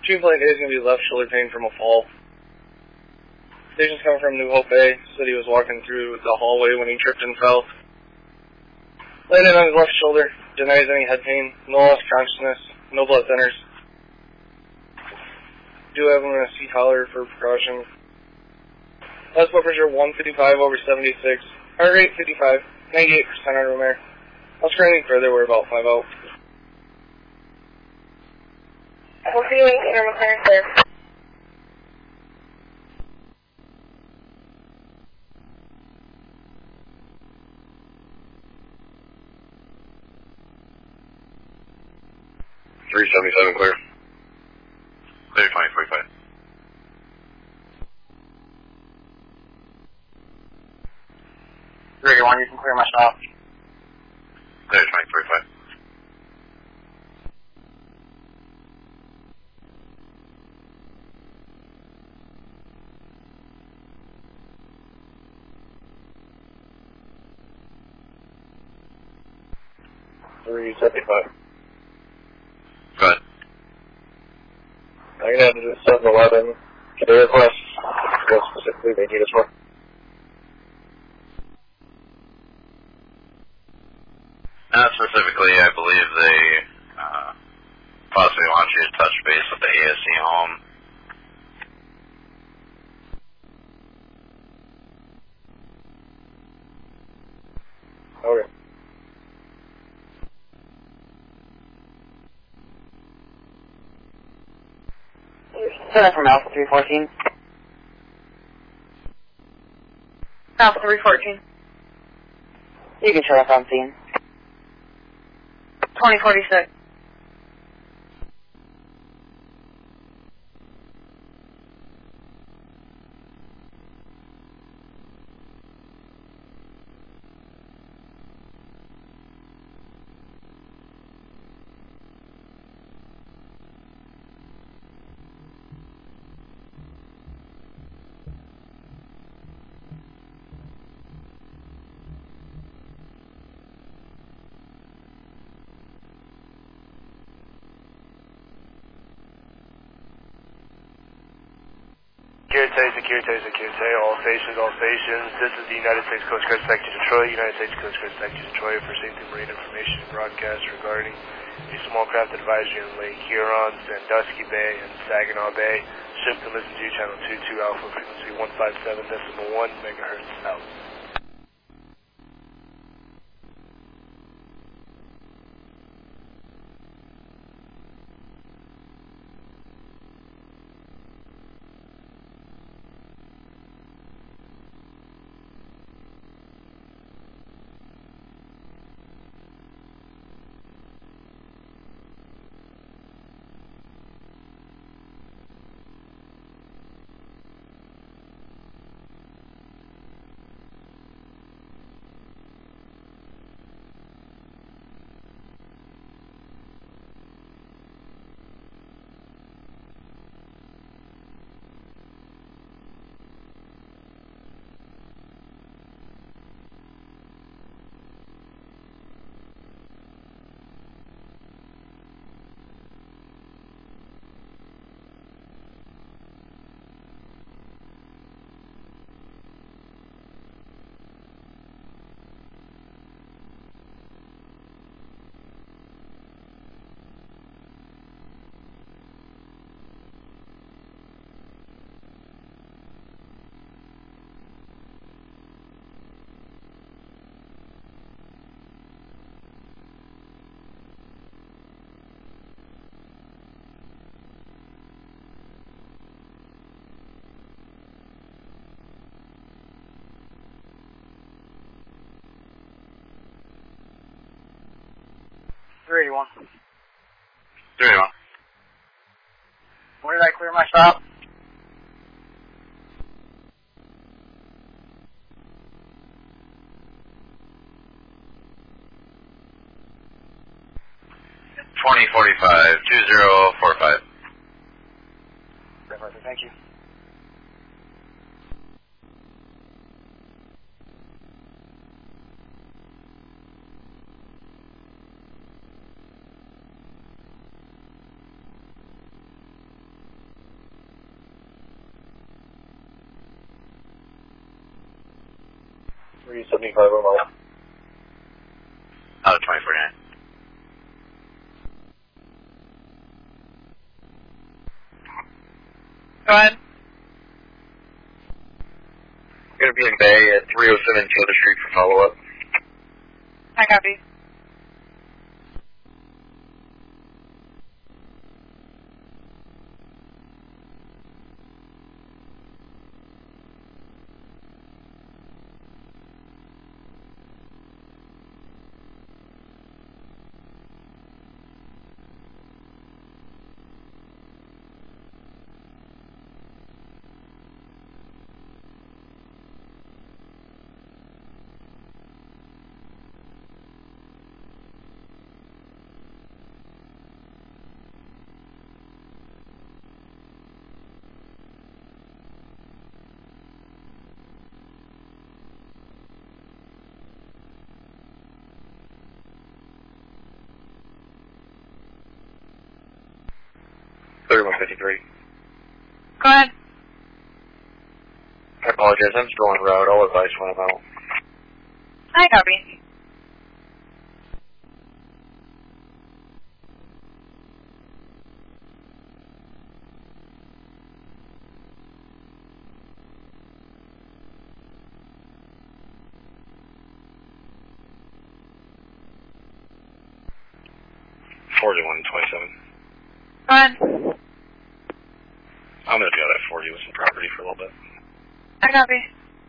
Between plate A is going to be left shoulder pain from a fall. Station's coming from New Hope Bay. Said he was walking through the hallway when he tripped and fell. Landed on his left shoulder. Denies any head pain. No loss of consciousness. No blood thinners. Do have him in a C collar for precaution. Last blood pressure 155/76. Heart rate 55. 98% out of there. I'll try anything further. We're about 5 out. We'll see you in McLaren, sir. .377 clear. Clear 2045. Ready, one, you can clear my shop. Clear 2045. .375. Go ahead. I'm going to have to do 711. Can they request what specifically they need us for? Not specifically, I believe they possibly want you to touch base with the ASC home. Okay. Center from Alpha 314. Alpha 314. You can show us on scene. 2046. Security, all stations. This is the United States Coast Guard Sector Detroit. United States Coast Guard Sector Detroit for Safety Marine Information broadcast regarding a small craft advisory in Lake Huron, Sandusky Bay, and Saginaw Bay. Ship can listen to channel 22 Alpha frequency 157.1 megahertz out. Ready, one. 381. Where did I clear my shop? .2045, 2045. Thank you. 375 over. Out of 2049. Go ahead. Going to be in Bay at 307 Taylor Street for follow-up. I copy. Go ahead. I apologize, I'm still en route. I'll advise when I'm out. I copy. Go ahead. I'm going to be out at 40 with some property for a little bit. I copy.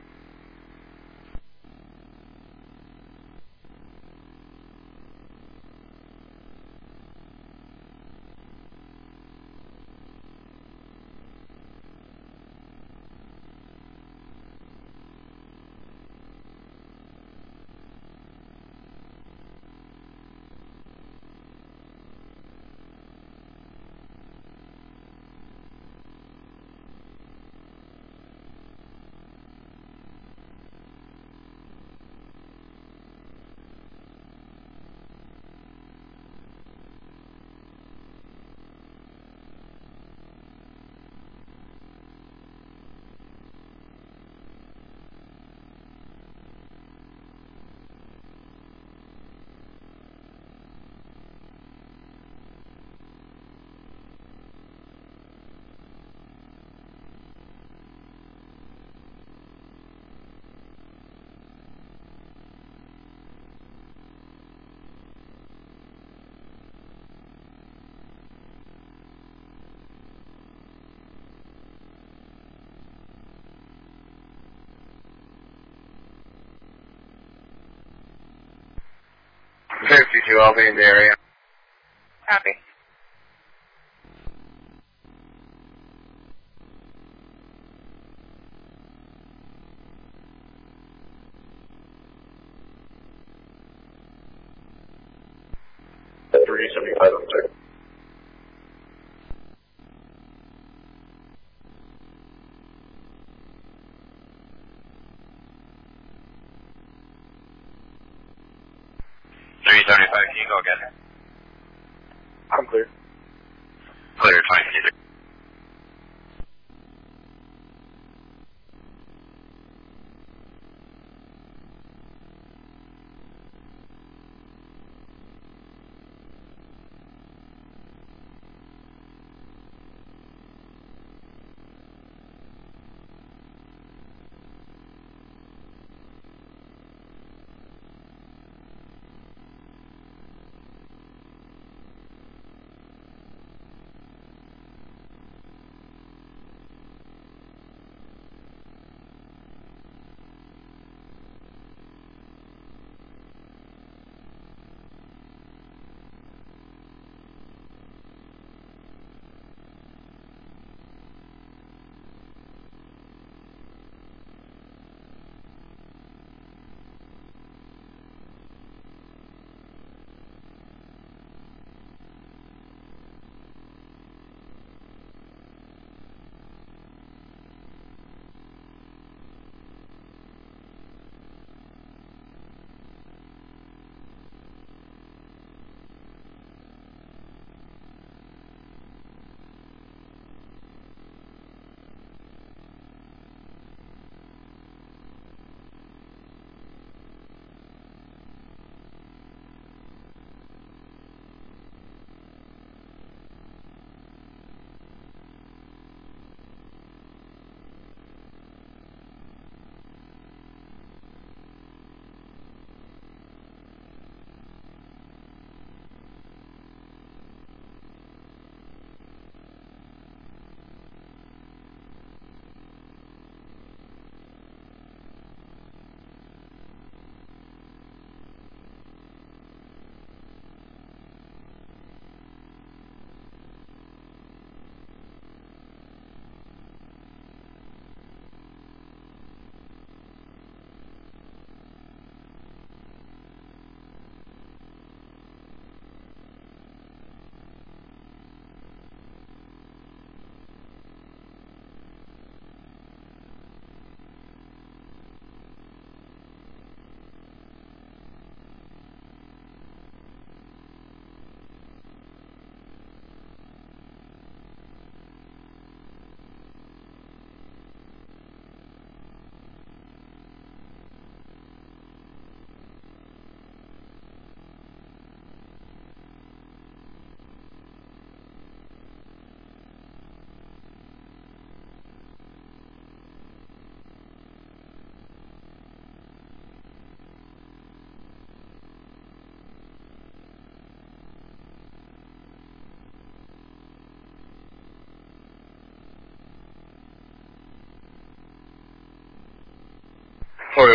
I'll be in the area. Copy. At 375 on there. Can you go again? I'm clear. Clear, 2053.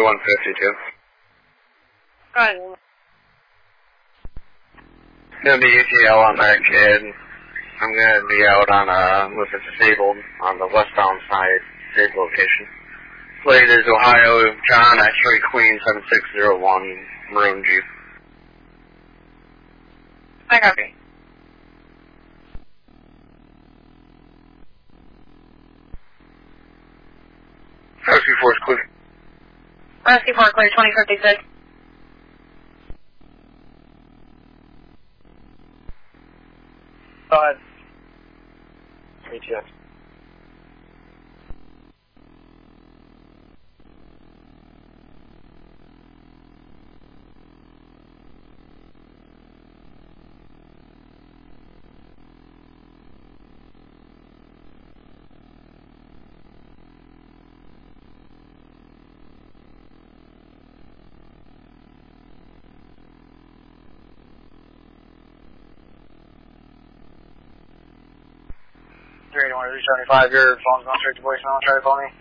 152. Go ahead. Gonna be UTL on that kid. I'm gonna be out on with a disabled on the westbound side, safe location. Plate is Ohio John X-ray Queen 7601 Maroon Jeep. I copy. Rescue Force clear. Rescue 4 clear 2056. Go ahead. ATS. Three 375. Your phone's going straight to voicemail. Try to call me.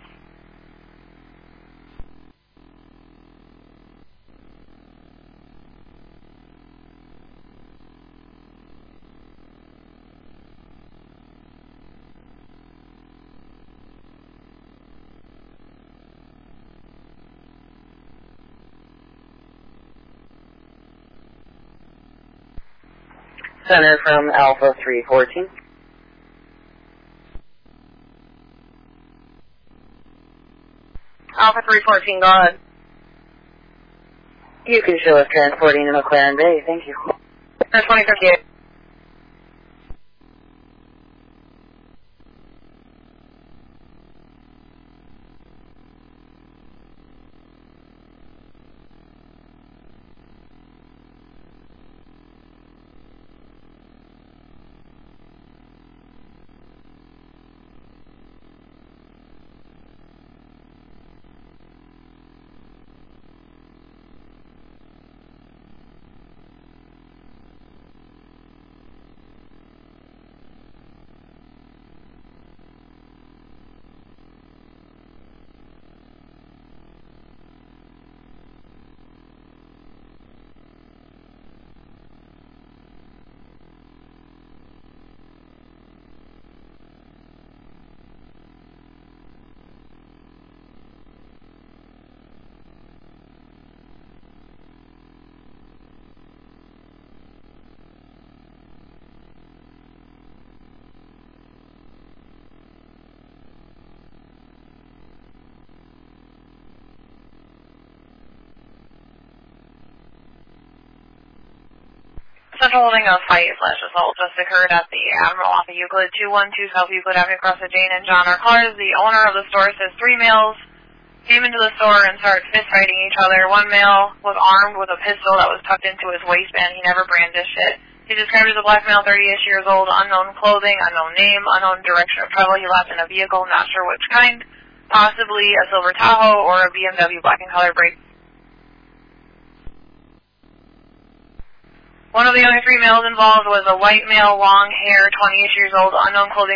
Center from Alpha 314. Alpha 314, go ahead. You can show us transporting to McLaren Bay. Thank you. Clear 2058. Central holding a fight/assault just occurred at the Admiral off of Euclid 212 South Euclid Avenue across the Jane and John R. cars. The owner of the store says 3 males came into the store and started fist fighting each other. One male was armed with a pistol that was tucked into his waistband. He never brandished it. He described as a black male, 30-ish years old, unknown clothing, unknown name, unknown direction of travel. He left in a vehicle, not sure which kind, possibly a silver Tahoe or a BMW black and color brake. One of the other 3 males involved was a white male, long hair, 20-ish years old, unknown clothing.